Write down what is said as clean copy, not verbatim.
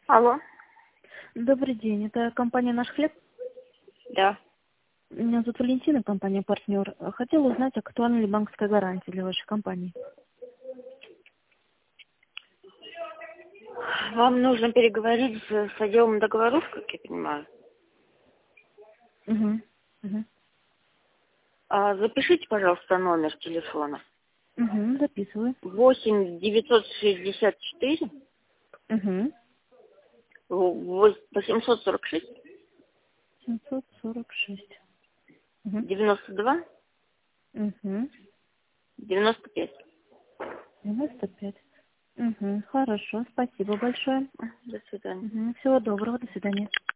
Алло. Добрый день, это компания «Наш хлеб». Да. Меня зовут Валентина, компания «Партнер». Хотела узнать, актуальна ли банковская гарантия для вашей компании. Вам нужно переговорить с отделом договоров, как я понимаю. Угу. Запишите, пожалуйста, номер телефона. Записываю. 8 964 Угу. 846 746. Угу. 92 Угу. 95. 95. Угу. Хорошо, спасибо большое. До свидания. Всего доброго, до свидания.